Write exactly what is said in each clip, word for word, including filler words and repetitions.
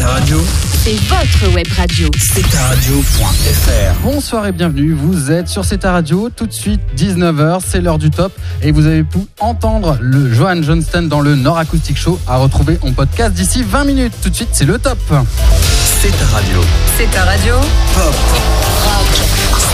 ta radio. C'est votre web radio. c'est ta radio point f r. Bonsoir et bienvenue, vous êtes sur C'est ta radio, tout de suite dix-neuf heures, c'est l'heure du top et vous avez pu entendre le Johan Johnston dans le Nord Acoustic Show à retrouver en podcast d'ici vingt minutes. Tout de suite, c'est le top. C'est ta radio. C'est ta radio. Pop. Rock.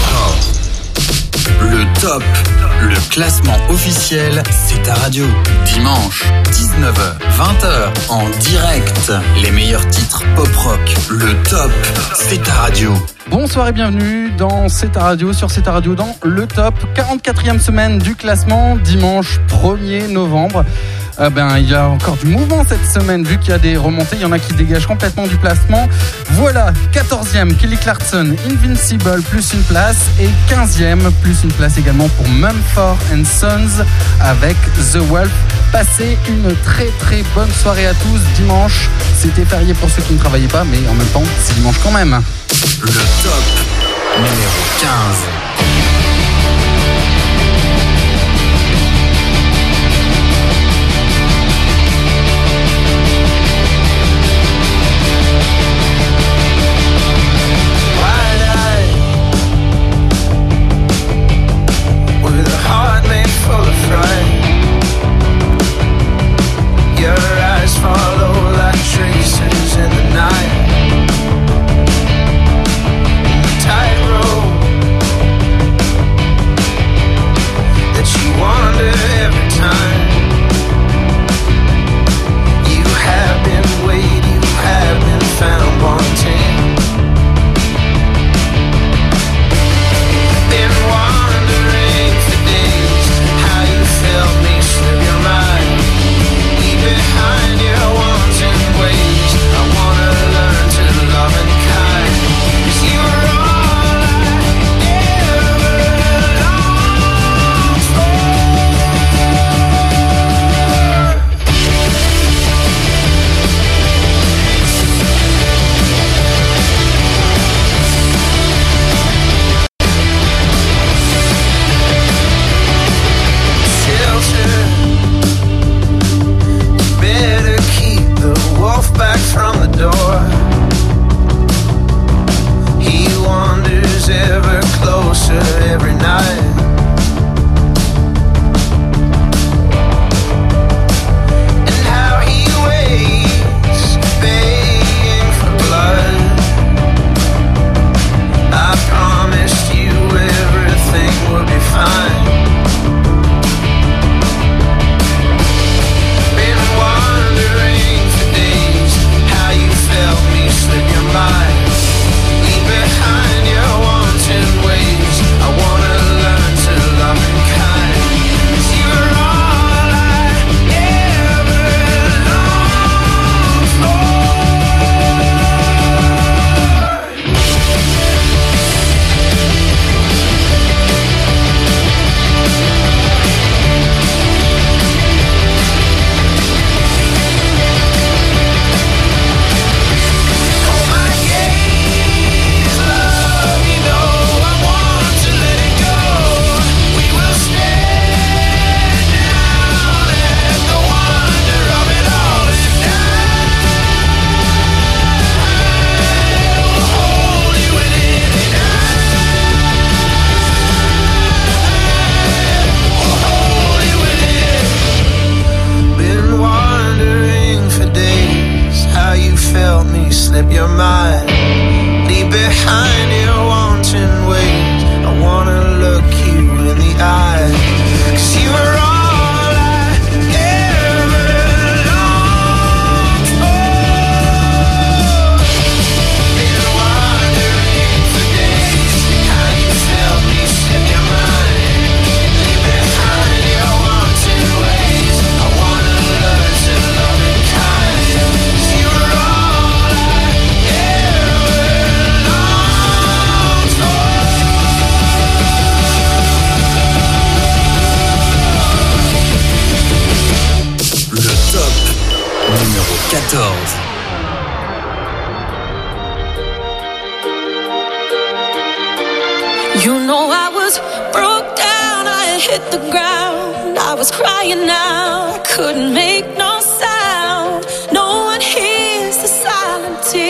Pop. Le top. Le classement officiel, c'est ta radio. Dimanche, dix-neuf heures, vingt heures, en direct. Les meilleurs titres pop rock. Le top, c'est ta radio. Bonsoir et bienvenue dans C'est ta radio, sur C'est ta radio dans le top. quarante-quatrième semaine du classement, dimanche premier novembre. Euh ben, il y a encore du mouvement cette semaine, vu qu'il y a des remontées, il y en a qui dégagent complètement du placement. Voilà, quatorzième, Kelly Clarkson, Invincible, plus une place. Et quinzième, plus une place également pour Mumford and Sons avec The Wolf. Passez une très très bonne soirée à tous. Dimanche, c'était férié pour ceux qui ne travaillaient pas, mais en même temps, c'est dimanche quand même. Le top numéro quinze. Follow like traces in the night. Tightrope that you wander every time. You have been weighed, you have been found wanting. Been wondering for days how you felt me slip your mind. Leave behind your wanton ways. I wanna learn to love and kind. 'Cause you were all I ever longed for. Shelter. Better keep the wolf back from the door. He wanders ever closer every night. And how he waits, begging for blood. I promised you everything would be fine. Been wondering for days how you felt me slip your mind. Leave behind your wanton ways. I wanna learn to love and kind. 'Cause you're all I ever longed for. Oh my gaze, love, you know I want to let it go. We will stand down at the wonder of it all, and I will hold you in it, and I will hold you in it. Been wondering for days how you felt me slip your mind. Leave behind your wanton ways. I wanna look you in the eye. 'Cause you are all I ever longed for. Been wondering for days how you felt me slip your mind. Leave behind your wanton ways. I wanna learn to love and kind. 'Cause you are all I ever longed for. Le top numéro quatorze. You know I was broke down, I had hit the ground. I was crying out, I couldn't make no sound. No one hears the silent tears.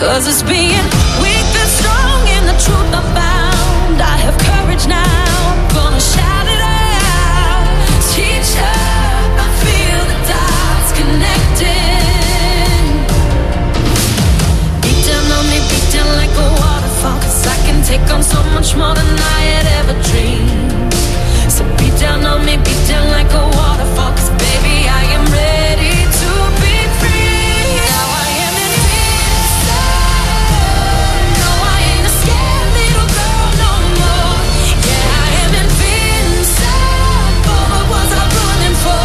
'Cause it's being weak that's strong in the truth I found. I have courage now, gonna shout it out. Teacher, I feel the dots connecting. Beat down on me, beat down like a waterfall. 'Cause I can take on so much more than I had ever dreamed. So beat down on me, beat down like a waterfall. 'Cause baby, I am ready to be free. Now I am invincible. No, I ain't a scared little girl no more. Yeah, I am invincible. What was I running for?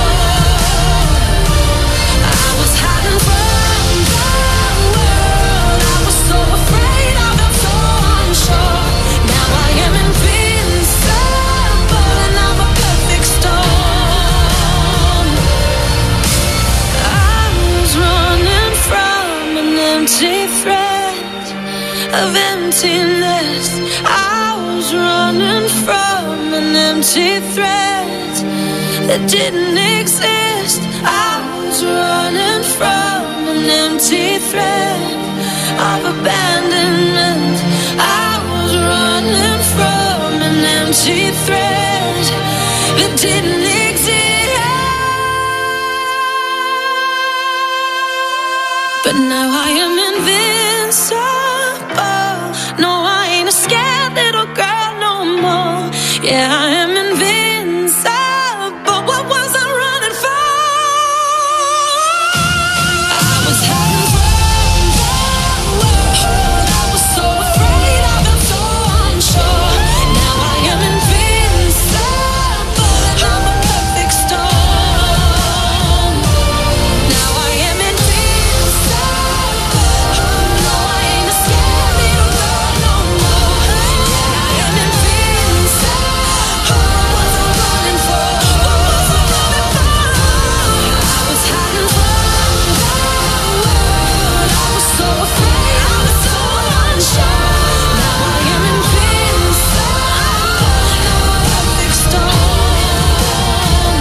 I was hiding from the world. I was so afraid, I felt so unsure. Now I am invincible, and I'm a perfect storm. I was running from an empty threat of emptiness. I was running from an empty threat that didn't exist. I was running from an empty threat of abandonment. I was running from an empty threat that didn't exist. But now I am invincible. No, I ain't a scared little girl no more. Yeah, I am invincible. What was I running for? I was hiding from the world. I was so afraid, I felt so unsure. Now I am invincible, and I'm a perfect storm. Now I am invincible. No, I ain't a scared little girl no more. Yeah, I am invincible. What was I running for? What was I running for? I was hiding from the world. I was so afraid, I was so unsure. Now I am invincible, and I'm a perfect storm.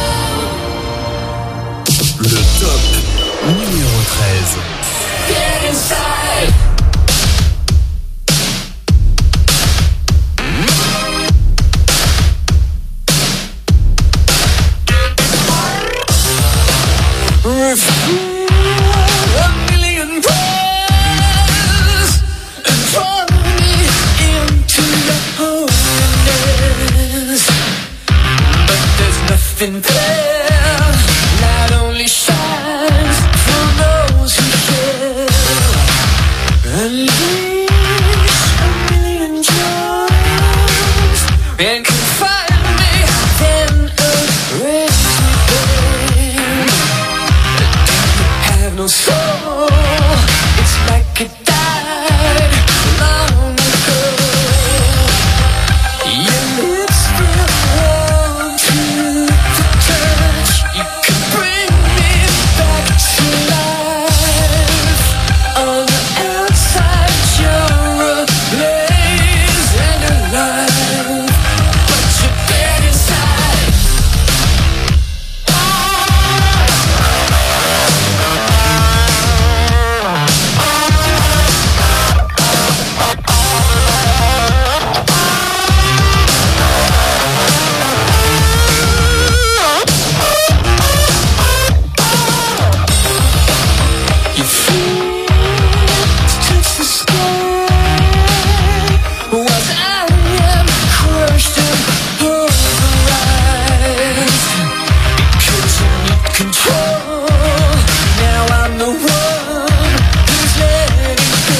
Le top numéro treize. Get inside. A million prayers and draw me into your holiness, but there's nothing there. Not only shines for those who share. Unleash a million joys and confine me, then arrest me. Have no soul. It's like it died long ago. Your lips feel warm to the touch. You can bring me back to life. On the outside, you're ablaze and alive, but you're dead inside. You feel touch the sky, whilst I am crushed and pulverized. Because you need control. Now I'm the one who's letting go.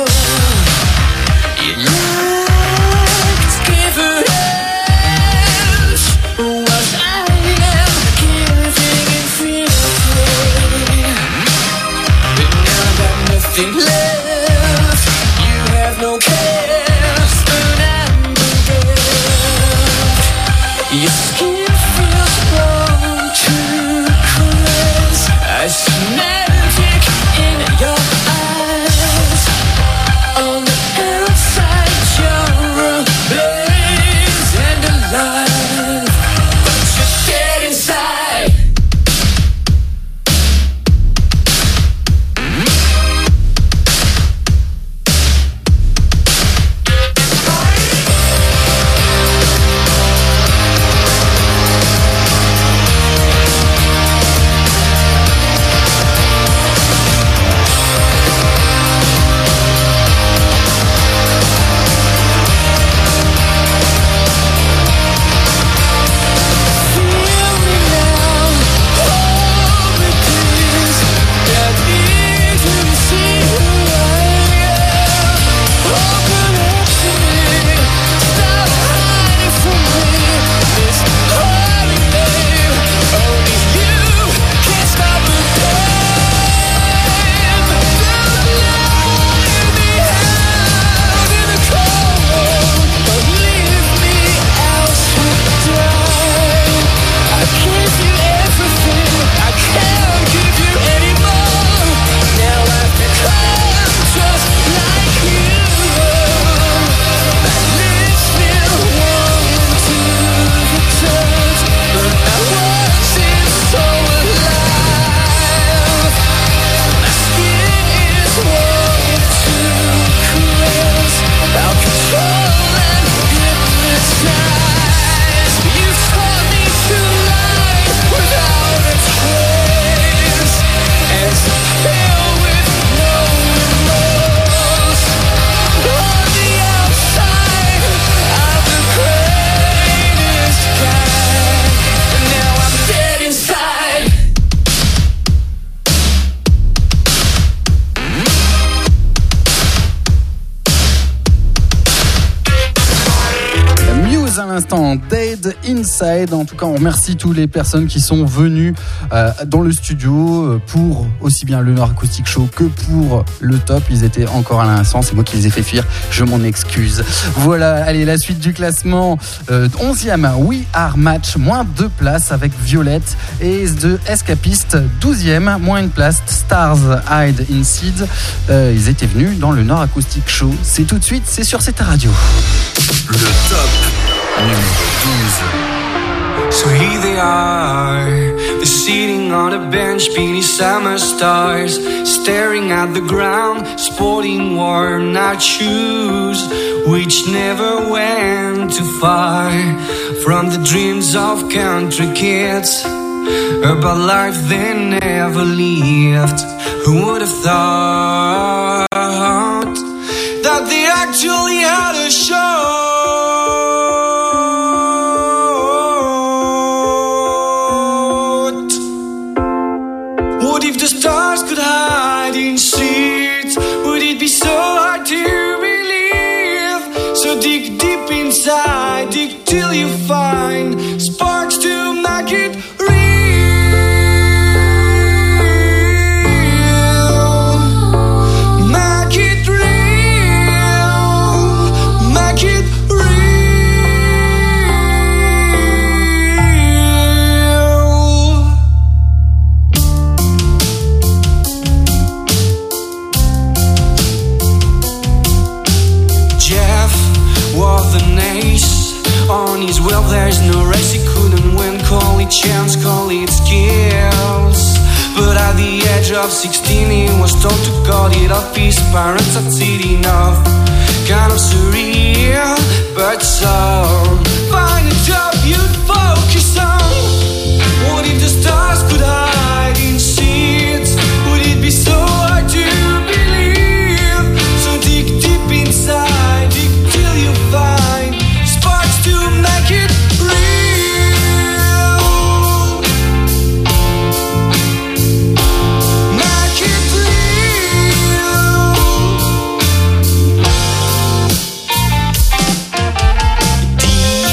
You like to give it edge, whilst I am giving and feeling. But now I got nothing left. You have no cares, but I'm bereft. Your skin feels warm to caress. I see magic in your eyes. On the outside, you're ablaze and alive, but you're dead inside. l'instant, Dead Inside. En tout cas, on remercie toutes les personnes qui sont venues euh, dans le studio pour aussi bien le Nord Acoustic Show que pour le Top. Ils étaient encore à l'instant, c'est moi qui les ai fait fuir, je m'en excuse. Voilà, allez, la suite du classement. Euh, onzième, We Are Match, moins deux places avec Violette. Et The Escapist, douzième, moins une place, Stars Hide in Seed. Euh, ils étaient venus dans le Nord Acoustic Show. C'est tout de suite, c'est sur cette radio. Le Top numéro douze. So here they are, they're sitting on a bench beneath summer stars, staring at the ground, sporting worn out shoes, which never went too far from the dreams of country kids, about life they never lived. Who would have thought that they actually had a show? What if the stars could hide in seeds? Would it be so hard to believe? So dig deep inside, dig till you find sparks to make it real. Make it real. Make it real. Was an ace on his wheel, there's no race he couldn't win. Call it chance, call it skills. But at the age of sixteen he was told to cut it off. His parents had seen enough. Kind of surreal, but so find a job you'd focus on. What if the stars could hide in seeds? Would it be so hard to believe? So dig deep inside, dig till you find sparks to make it real. Make it real.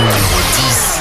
numéro dix.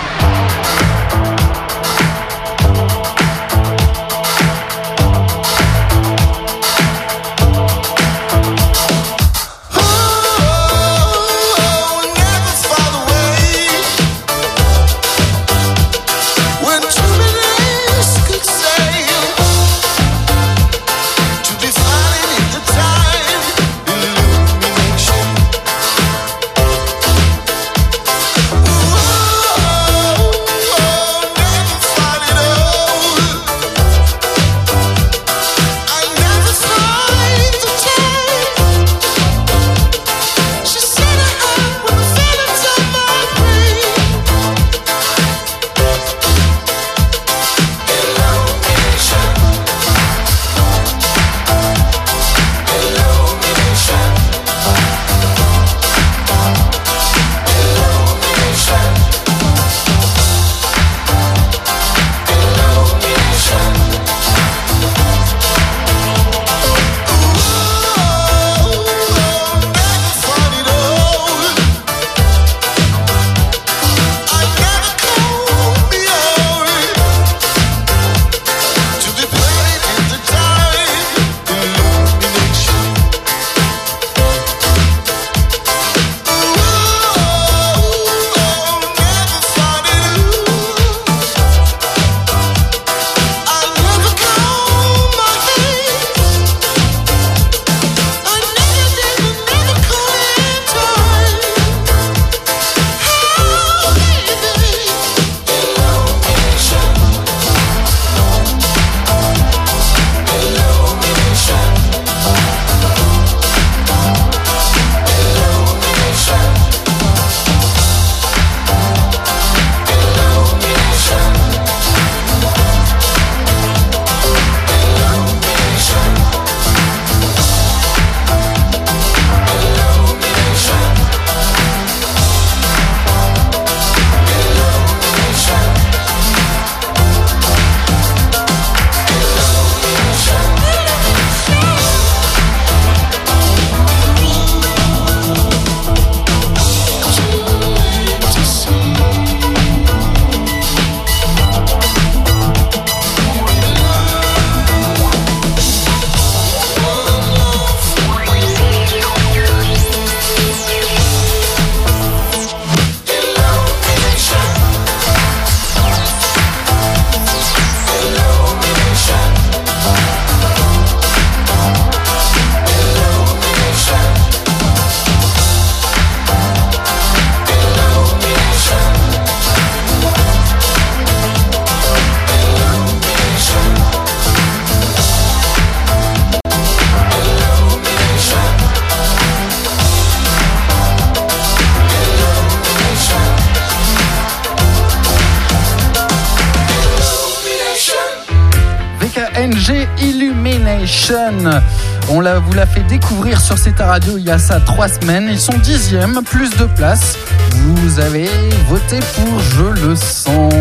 N G Illumination. On l'a, vous l'a fait découvrir sur Zeta Radio il y a ça trois semaines. Ils sont dixièmes, plus de place. Vous avez voté pour Je le sens.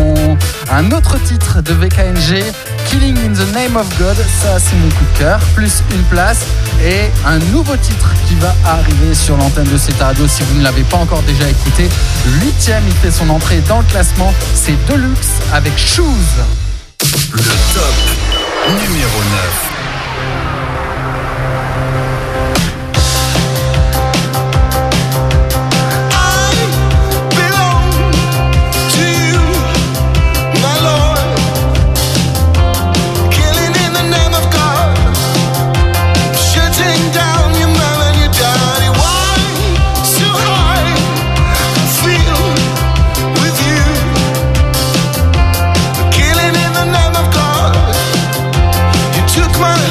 Un autre titre de V K N G, Killing in the Name of God. Ça, c'est mon coup de cœur. Plus une place. Et un nouveau titre qui va arriver sur l'antenne de Zeta Radio si vous ne l'avez pas encore déjà écouté. Huitième, il fait son entrée dans le classement. C'est Deluxe avec Shoes. Le top numéro neuf. Took my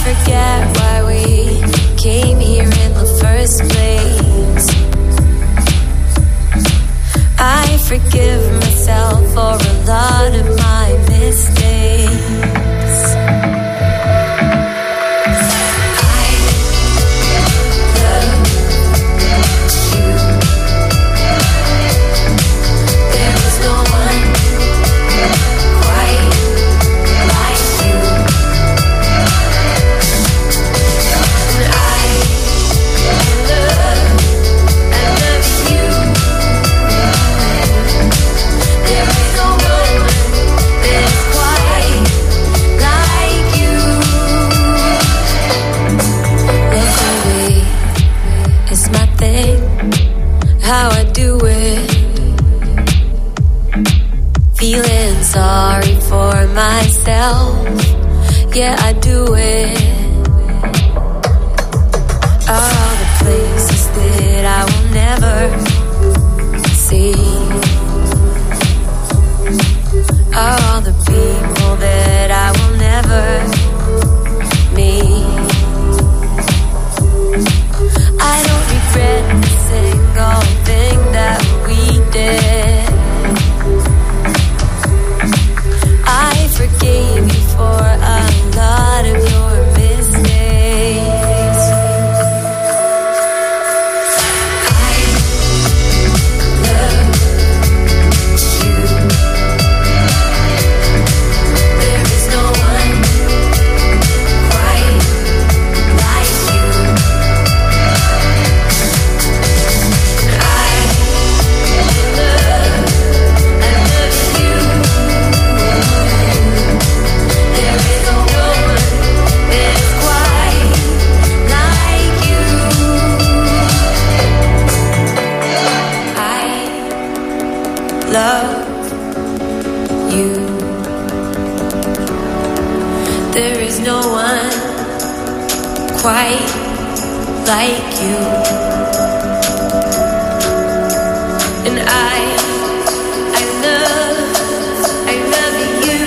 forget why we came here in the first place. I forgive myself for a lot of my mistakes. How I do it, feeling sorry for myself. Yeah, I do it. Are all the places that I will never see? Are all the people that I will never meet? I don't regret a single thing that we did. I forgave you for a lot of your mistakes. I love you. There is no one quite like you. Love you. There is no one quite like you. And I, I love, I love you.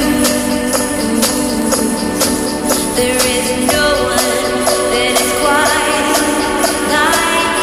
There is no one that is quite like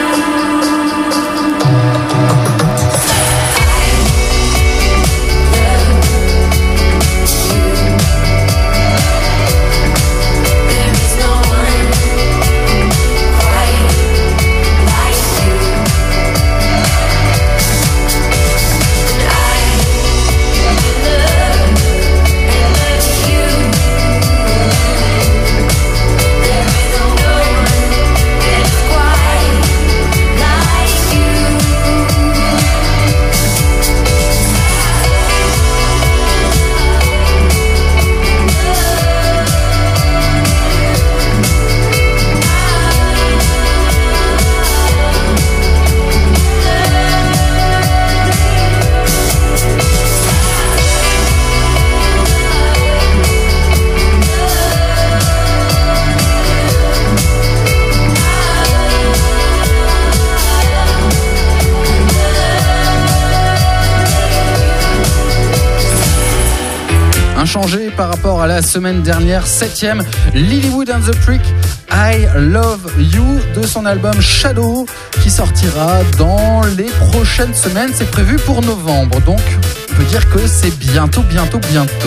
Changé par rapport à la semaine dernière, septième, Lilywood and the Prick, I Love You, de son album Shadow, qui sortira dans les prochaines semaines. C'est prévu pour novembre, donc on peut dire que c'est bientôt, bientôt, bientôt.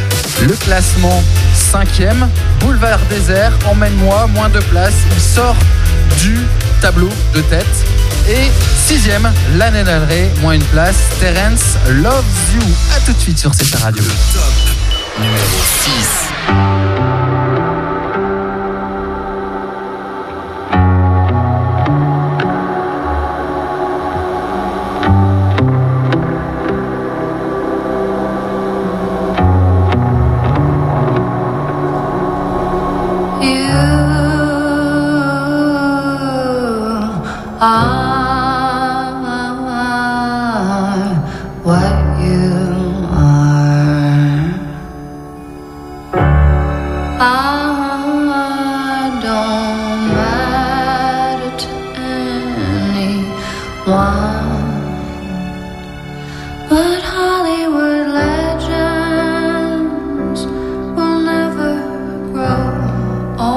Le classement cinquième, Boulevard Désert, Emmène-moi, moins de place, il sort du tableau de tête. Et sixième, Lana Del Rey, moins une place, Terence Loves You. A tout de suite sur C T Radio. Le top numéro six. all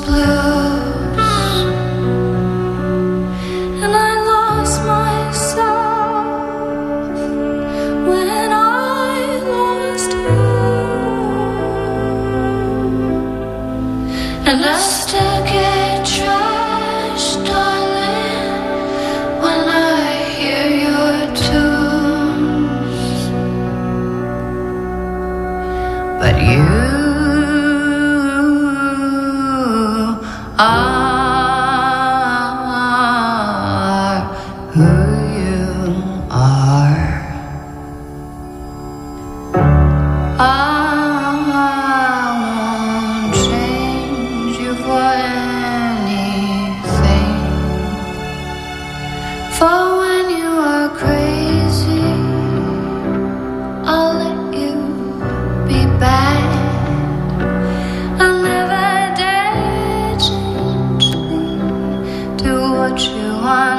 blues, and I lost myself when I lost you, and I still get trashed, darling, when I hear your tunes, but you are who you are. I won't change you for anything, for when you are crazy, I'll let you be bad. I'll never dare change me to what you are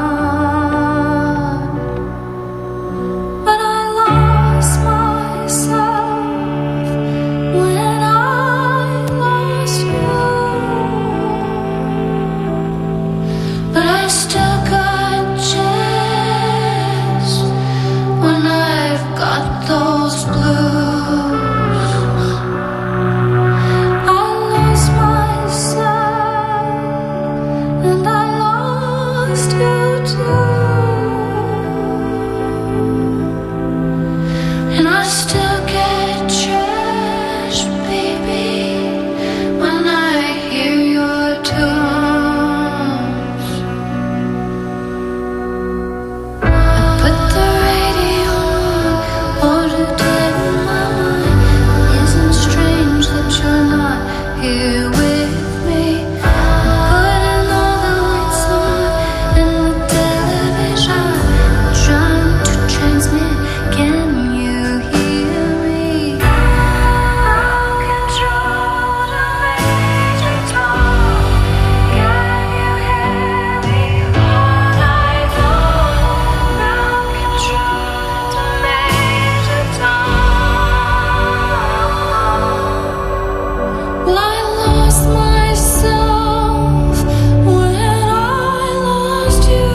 not. But I lost myself when I lost you, but I still got chance when I've got those blues. I lost myself and I lost you too, and I still get trashed, baby, when I hear your tunes. I put the radio on, want to take my mind. Isn't strange that you're not here with me. Putting all the lights on and the television, trying to transmit. Can you hear me? Out control to Major Tom. Can you hear me all night long? Out control to Major Tom. Well, I lost myself when I lost you,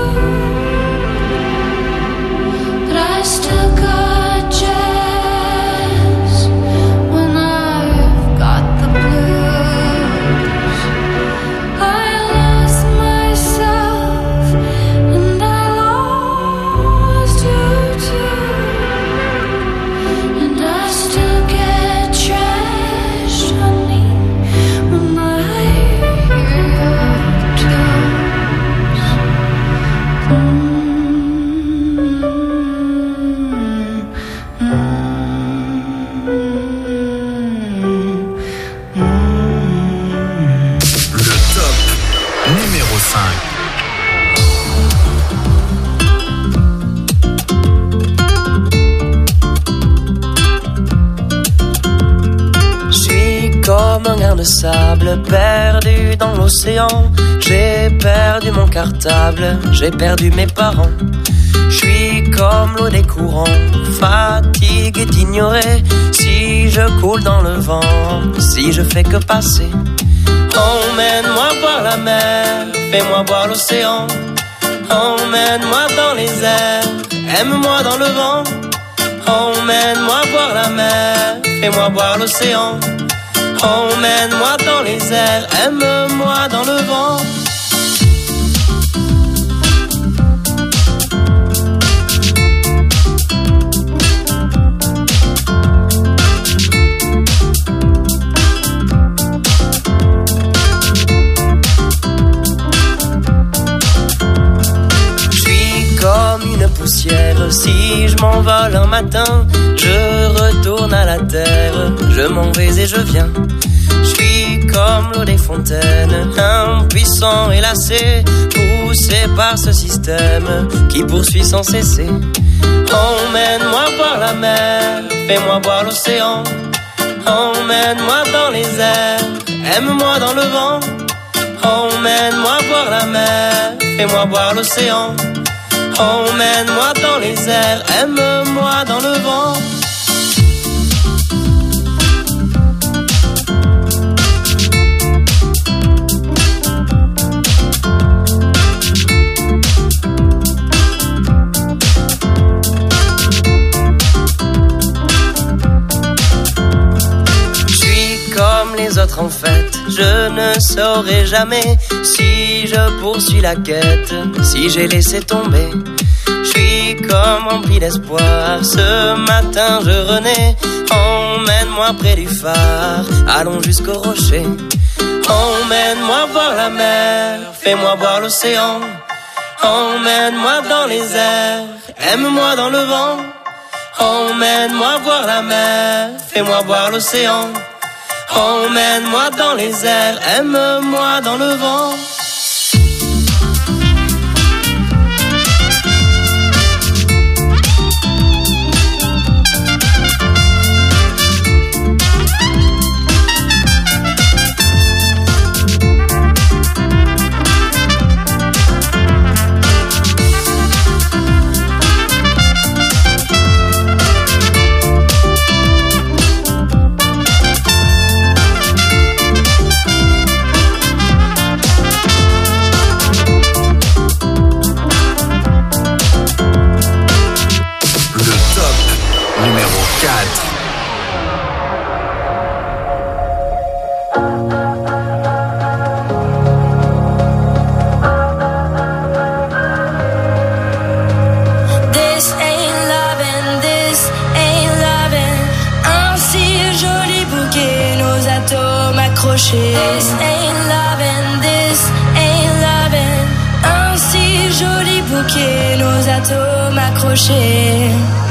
but I still got jazz when I've got the blues. I lost myself and I lost you too, and I still get trashed, honey, when I hear your tunes. Le top numéro cinq. Je suis comme un grain de sable perdu dans l'océan. J'ai perdu mon cartable, j'ai perdu mes parents. Je suis comme l'eau des courants, fatigué d'ignorer. Si je coule dans le vent, si je fais que passer. Emmène-moi voir la mer, fais-moi voir l'océan. Emmène-moi dans les airs, aime-moi dans le vent. Emmène-moi voir la mer, fais-moi voir l'océan. Emmène-moi dans les airs, aime-moi dans le vent. Comme une poussière, si je m'envole un matin, je retourne à la terre, je m'en vais et je viens. Je suis comme l'eau des fontaines, impuissant et lassé, poussé par ce système qui poursuit sans cesser. Emmène-moi voir la mer, fais-moi voir l'océan. Emmène-moi dans les airs, aime-moi dans le vent. Emmène-moi voir la mer, fais-moi voir l'océan. Emmène-moi dans les airs, aime-moi dans le vent. saurai jamais si je poursuis la quête, si j'ai laissé tomber. Je suis comme rempli d'espoir, ce matin je renais. Emmène-moi près du phare, allons jusqu'au rocher. Emmène-moi voir la mer, fais-moi voir l'océan. Emmène-moi dans les airs, aime-moi dans le vent. Emmène-moi voir la mer, fais-moi voir l'océan. Emmène-moi dans les airs, aime-moi dans le vent. This ain't loving, this ain't loving. Un si joli bouquet, nos atomes accrochés.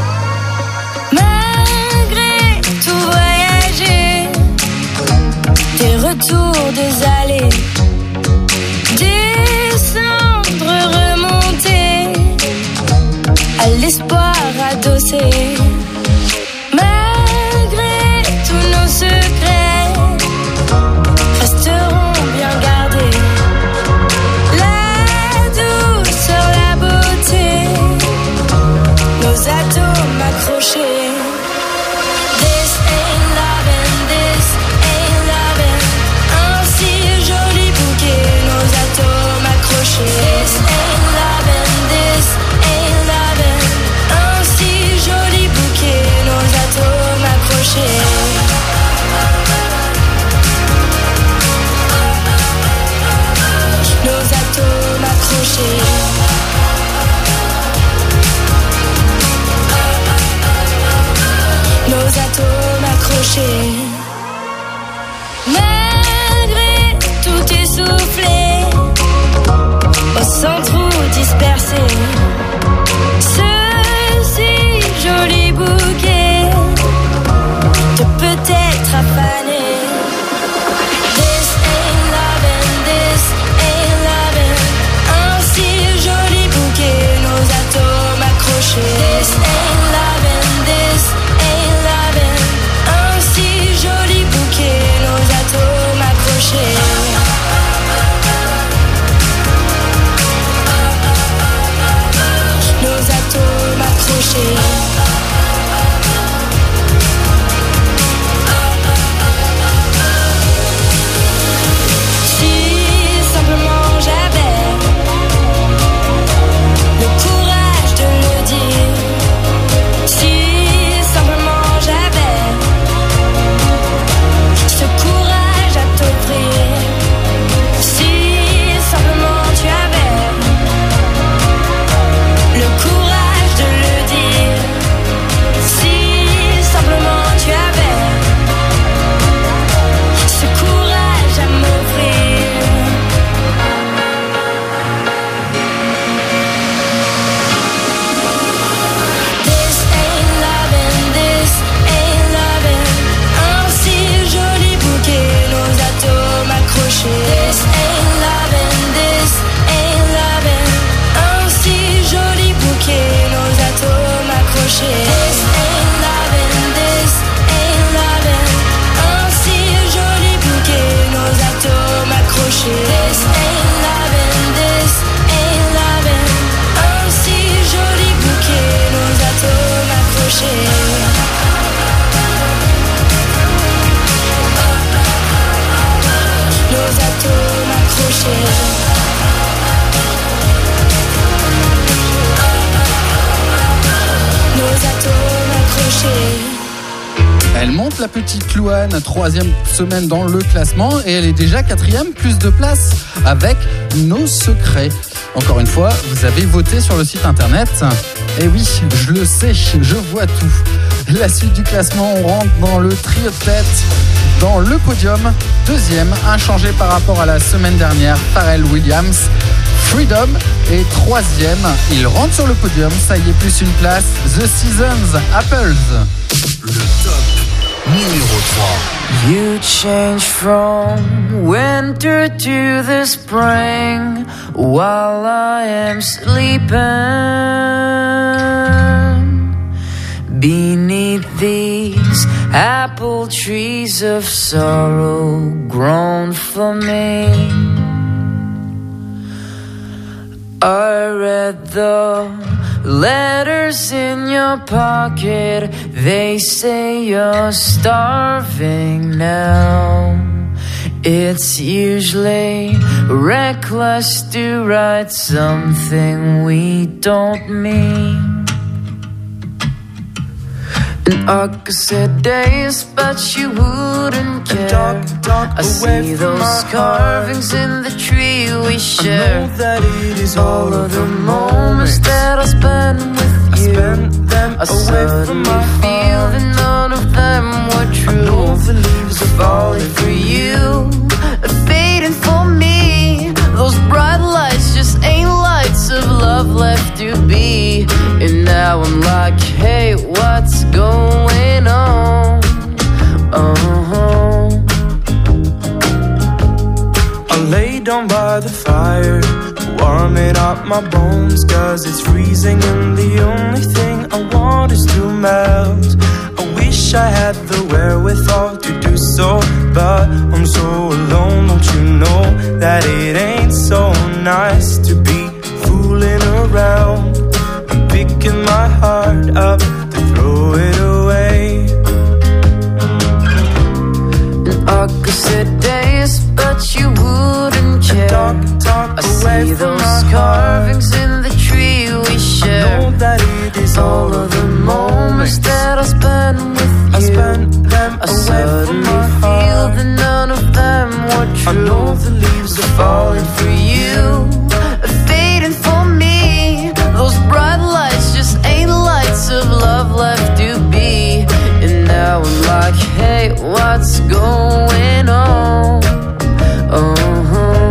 Malgré tout voyager, des retours, des allées, descendre, remonter, à l'espoir adossé. Malgré tous nos secrets, resteront bien gardés. La douceur, la beauté, nos atomes accrochés. This ain't loving, this ain't loving. Un si joli bouquet, nos atomes accrochés. This ain't loving, this ain't loving. Un si joli bouquet, nos atomes accrochés. Nos atomes accrochés. Nos atomes accrochés. Malgré tout essoufflé, au centre ou dispersé, ce si joli bouquet de peut-être affané. This ain't loving, this ain't loving. Un si joli bouquet, nos atomes accrochés. This ain't loving, this ain't loving. Un si joli bouquet, nos atomes accrochés. Nos atomes accrochés. Si simplement j'avais le courage de le dire, si simplement j'avais ce courage à t'offrir, si simplement tu avais le courage de le dire, si simplement tu avais ce courage à m'offrir. This ain't loving, this ain't loving. Un si joli bouquet, nos atomes accrochés. This ain't loving, this ain't loving. Un si joli bouquet, nos atomes accrochés. This ain't loving, this ain't loving. Un si joli bouquet, nos atomes accrochés. This ain't loving, this ain't loving. Un si joli bouquet, nos atomes accrochés. Nos atomes accrochés. Nos atomes accrochés. Elle monte la petite Louane, troisième semaine dans le classement et elle est déjà quatrième, plus de place avec Nos Secrets. Encore une fois, vous avez voté sur le site internet. Et oui, je le sais, je vois tout. La suite du classement, on rentre dans le trio de tête, dans le podium. Deuxième, inchangé par rapport à la semaine dernière, Pharrell Williams. Freedom est troisième. Il rentre sur le podium, ça y est, plus une place. The Seasons, Apples. Le top numéro trois. You change from winter to the spring while I am sleeping beneath these apple trees of sorrow grown for me. I read the letters in your pocket. They say you're starving now. It's usually reckless to write something we don't mean. And I could say days, but you wouldn't care. Talk, talk I see those carvings in the tree we share. That it is all of the moments that I spend with you. I, spend them I suddenly feel that none of them were true. The leaves are falling for you, fading for me. Those bright lights just ain't lights of love left to be. And now I'm like, hey, what's going on? Uh-huh. I lay down by the fire, warming up my bones, cause it's freezing and the only thing I want is to melt. I wish I had the wherewithal to do so, but I'm so alone, don't you know that it ain't so nice to be fooling around. I'm picking my heart up to throw it away. And I could sit days, but you wouldn't care. Talk, talk I see those carvings in the tree we share. I know that it is all of the moments that I spend with you. I spend them I suddenly feel that none of them were true. I know the leaves are falling for you, fading for me. Those bright lights just ain't lights of love left to be. And now I'm like, hey, what's going on? Uh-huh.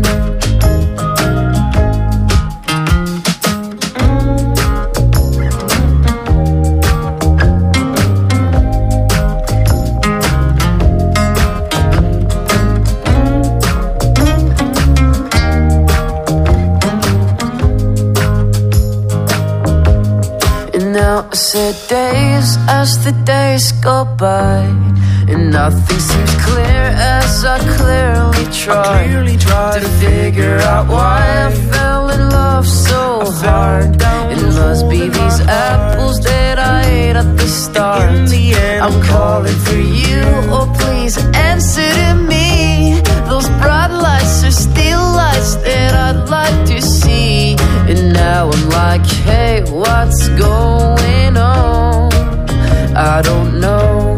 Now I said days as the days go by, and nothing seems clear as I clearly try, I clearly try to figure out why I fell in love so hard. It must be these apples that I ate at the start. In the end, I'm calling for you, oh please answer to me. Those bright lights are still lights that I'd like to see. And now I'm like, hey, what's going on? I don't know.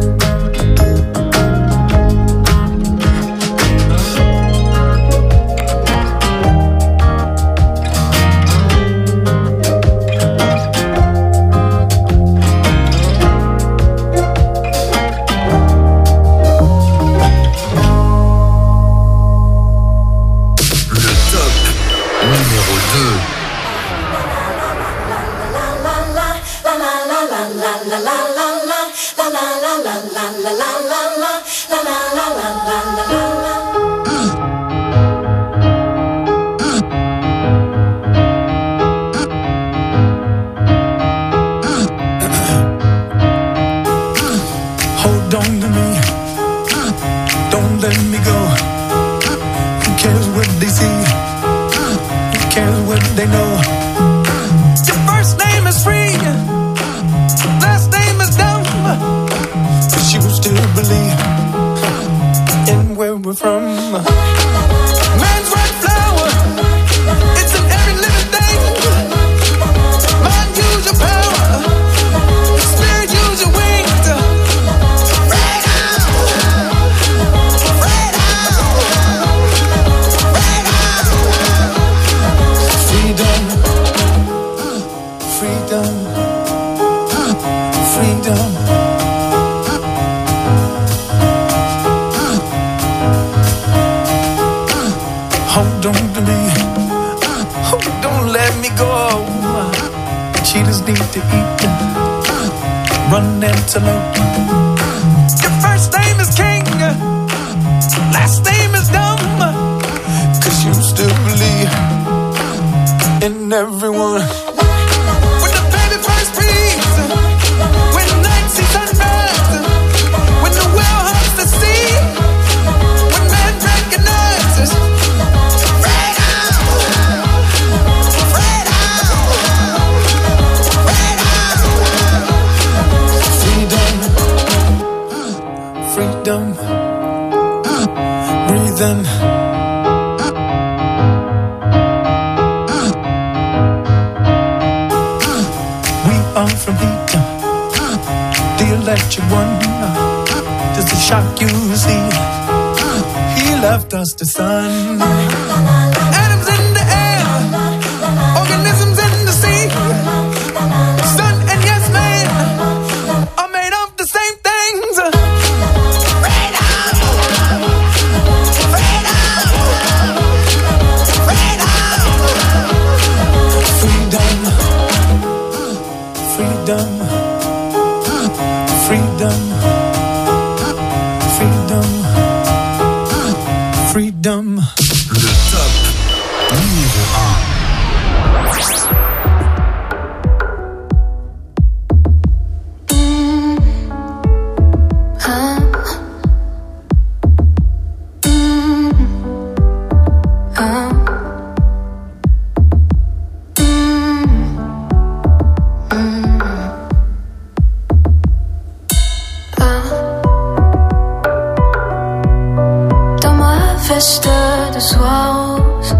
Spirit, use your wings. hold on to me. Oh, don't let me go. Cheetahs need to eat. Run antelope. Your first name is King, last name is Dumb. Cause you still believe in everyone. When the baby first breathes, when the night sees sunrise, when the whale hugs the sea, when man recognizes freedom, freedom, freedom, freedom, breathe in. From heat, the electric one, does the shock you see? He left us the sun. Atoms in the air, organisms in the sea. Sun and yes man are made of the same things. Freedom, freedom, freedom, freedom, freedom, freedom. Le top numéro un. De soie rose,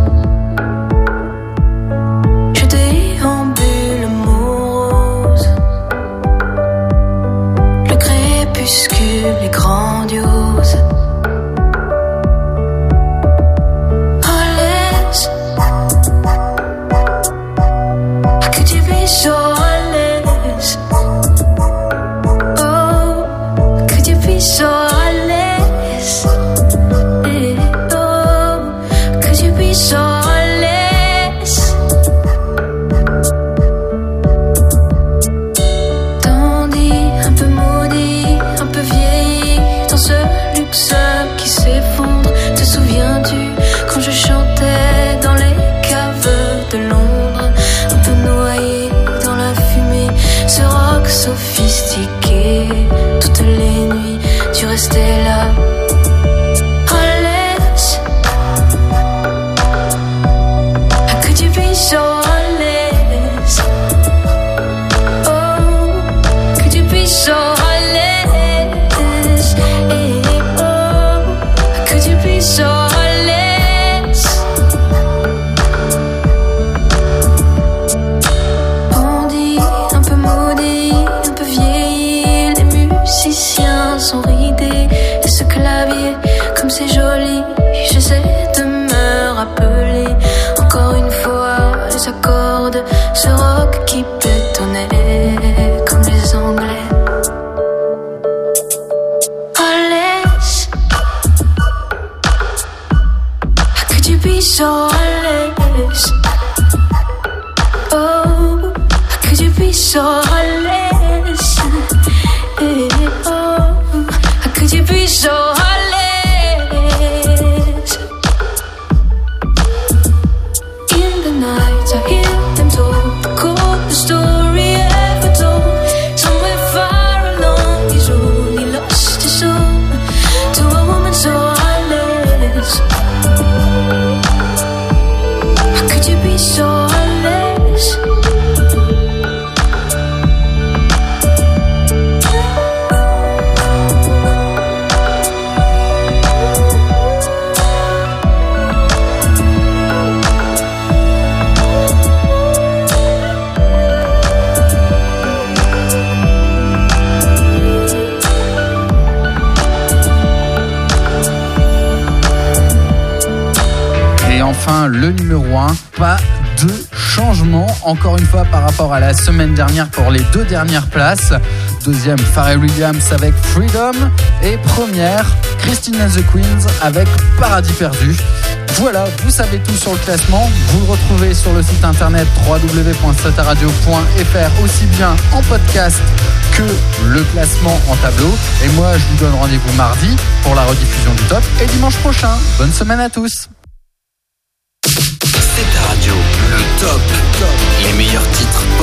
je déambule morose. Le crépuscule est grandiose. Oh laisse, que tu puisses so laisse. Oh, que tu puisses so laisse. So laisse. Dandy, un peu maudit, un peu vieilli, dans ce luxe qui s'effondre. Te souviens-tu quand je chantais dans les caves de Londres, un peu noyé dans la fumée, ce rock sophistiqué. Toutes les nuits, tu restais là. So laisse, oh, que tu puisses so laisse, eh, oh, que tu puisses so laisse. Bandit, un peu maudit, un peu vieilli, les musiciens sont ridés de ce clavier, comme c'est joli, j'essaie de me rappeler encore une fois les accords de ce rock qui pétonnait comme les Anglais. Oh laisse, que tu puisses so laisse. Oh, que tu puisses so laisse. Eh, oh, que tu puisses so laisse. Nights I hear them told, the coolest story ever told. Somewhere far along his road, he lost his soul to a woman so heartless. How could you be so heartless? enfin le numéro un. Pas de changement, encore une fois, par rapport à la semaine dernière pour les deux dernières places. Deuxième, Pharrell Williams avec Freedom. Et première, Christine and the Queens avec Paradis perdu. Voilà, vous savez tout sur le classement. Vous le retrouvez sur le site internet w w w point seta radio point f r, aussi bien en podcast que le classement en tableau. Et moi, je vous donne rendez-vous mardi pour la rediffusion du top et dimanche prochain. Bonne semaine à tous. C'est ta radio, le top, top, les meilleurs titres.